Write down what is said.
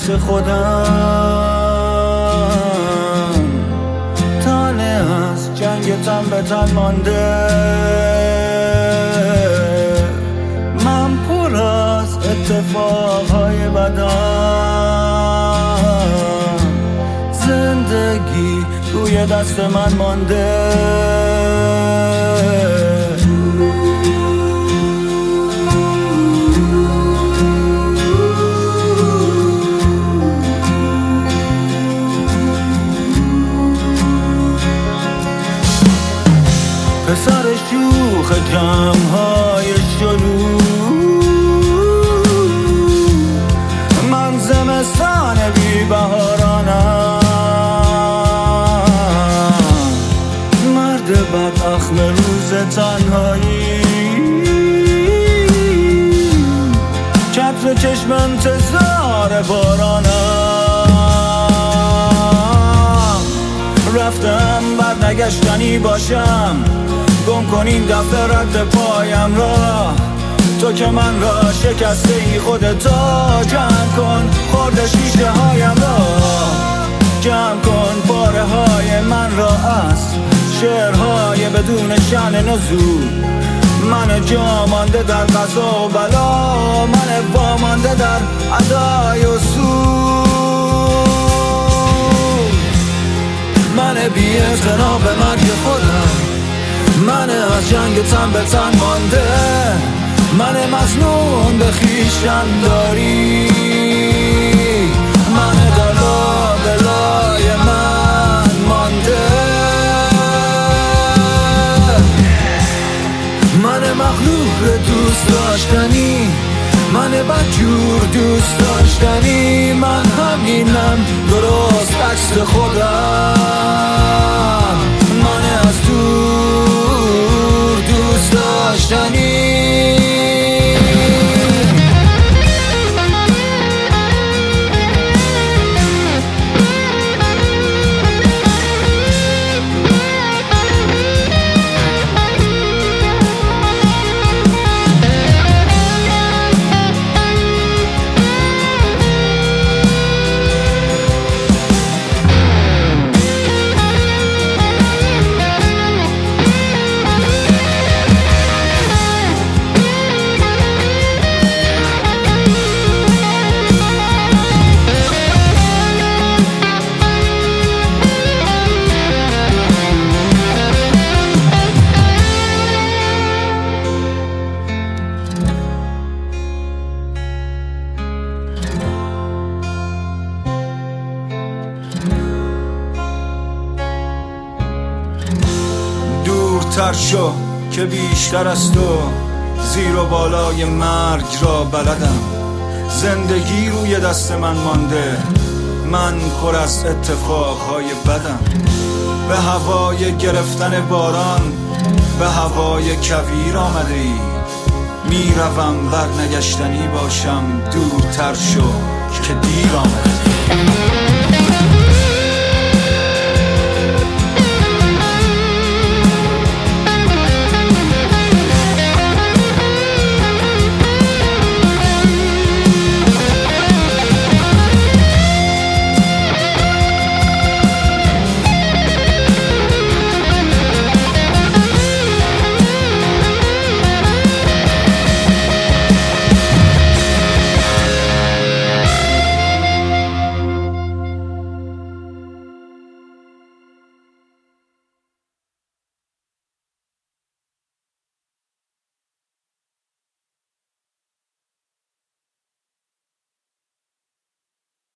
عکس خودم، تنه از جنگ تن به تن مانده. من پر از اتفاقهای بدم، زندگی روی دست من مانده. پسر شوخ جمع‌های شلوغ، من زمستان بی بهارانم. مرد بد اخم روز تنهایی، چتر چشم انتظار بارانم. رفتم بعد نگشتنی باشم، گم کن این دفعه رد پایم را. تو که من را شکسته ای، خودتا جمع کن خورد شیشه هایم را. جمع کن پاره های من را از شعرهای بدون شأن نزول. من جا مانده در قضا و بلا، من وامانده در ادای اصول. من بی اعتنا به مرگ خودم، من از جنگ تن به تن مانده. من مظنون به خویشتن داری، من در لابلای من مانده. من مغرور دوست داشتنی، من بدجور دوست داشتنی. من همینم درست عکس خودم، من از دور دوست داشتنی. دورتر شو که بیشتر از تو، زیر و بالای مرگ را بلدم. زندگی روی دست من مانده، من پر از اتفاقهای بدم. به هوای گرفتن باران، به هوای کویر آمده ای. میروم بر نگشتنی باشم، دورتر شو که